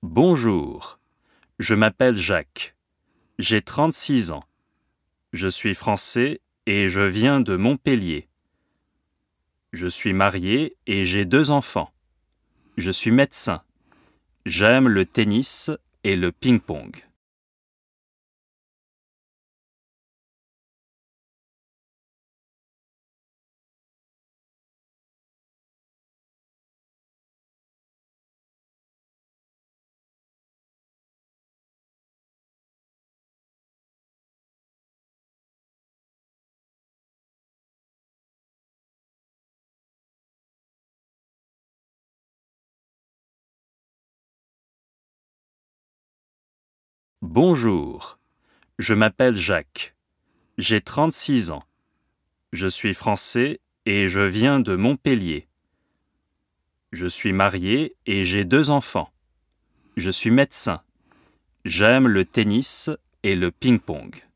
Bonjour, je m'appelle Jacques. J'ai 36 ans. Je suis français et je viens de Montpellier. Je suis marié et j'ai 2 enfants. Je suis médecin. J'aime le tennis et le ping-pong. Bonjour, je m'appelle Jacques. J'ai 36 ans. Je suis français et je viens de Montpellier. Je suis marié et j'ai 2 enfants. Je suis médecin. J'aime le tennis et le ping-pong.